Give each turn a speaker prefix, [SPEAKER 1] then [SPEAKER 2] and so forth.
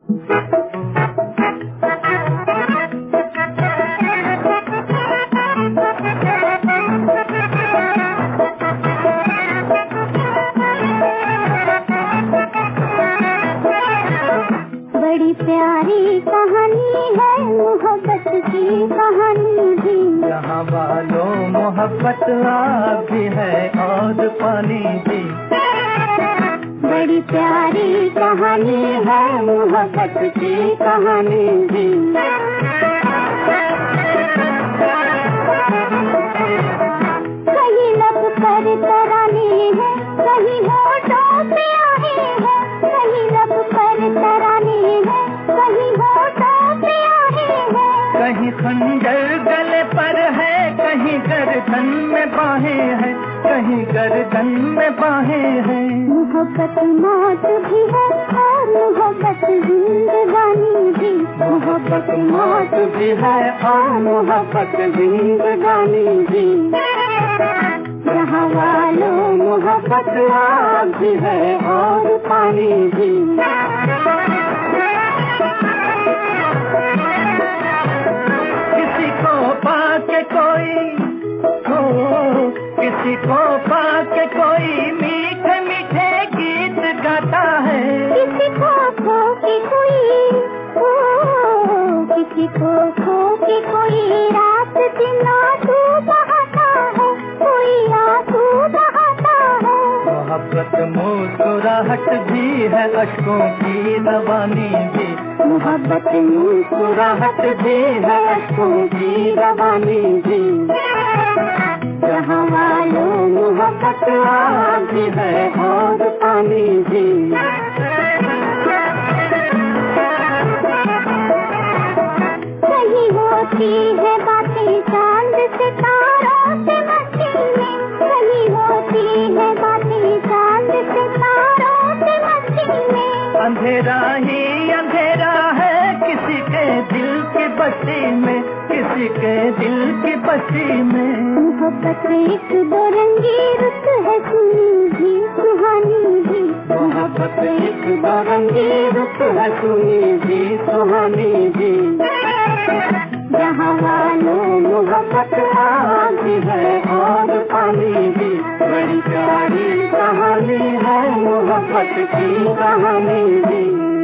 [SPEAKER 1] बड़ी प्यारी कहानी है मोहब्बत की कहानी भी,
[SPEAKER 2] यहाँ वालों मोहब्बत आग भी है और पानी भी।
[SPEAKER 1] बड़ी प्यारी कहानी है मोहब्बत की कहानी भी। कहीं लब पर तराने है, कहीं होठों पे आहे है, कहीं लब पर तराने है, कहीं होठों पे आहे है।
[SPEAKER 2] कहीं खंजर गले पर है, कहीं गर्दन में बाहें हैं, कहीं गर्दन में बाहें हैं।
[SPEAKER 1] मोहब्बत मौत भी है और मोहब्बत जिंदगानी भी,
[SPEAKER 2] मोहब्बत मौत भी है और मोहब्बत जिंदगानी भी।
[SPEAKER 1] यहाँ वालों मोहब्बत
[SPEAKER 2] आग भी है और पानी भी। किसी को पाके कोई किसी को पाके कोई मीठे मीठे गीत गाता है।
[SPEAKER 1] किसी को खो के कोई किसी को खो के कोई रात दिन आंसू बहाता है, कोई आंसू बहाता है।
[SPEAKER 2] मोहब्बत मुस्कुराहट भी है अश्कों की रवानी भी,
[SPEAKER 1] मोहब्बत
[SPEAKER 2] मुस्कुराहट भी है अश्कों की रवानी भी।
[SPEAKER 1] यहाँ वालों
[SPEAKER 2] मोहब्बत आग भी है और पानी भी।
[SPEAKER 1] कहीं होती है बातें चांद सितारों से मस्ती में, कहीं होती है बातें चांद सितारों से मस्ती में।
[SPEAKER 2] अंधेरा ही अंधेरा है किसी के दिल की बस्ती में, किसी के दिल की बस्ती में।
[SPEAKER 1] मोहब्बत एक दो रंगी रुत है सुनी भी सुहानी भी,
[SPEAKER 2] मोहब्बत एक दो रंगी रुत है सुनी भी सुहानी भी।
[SPEAKER 1] यहाँ वालों
[SPEAKER 2] मोहब्बत आग भी है और पानी भी। बड़ी प्यारी कहानी है मोहब्बत की कहानी भी।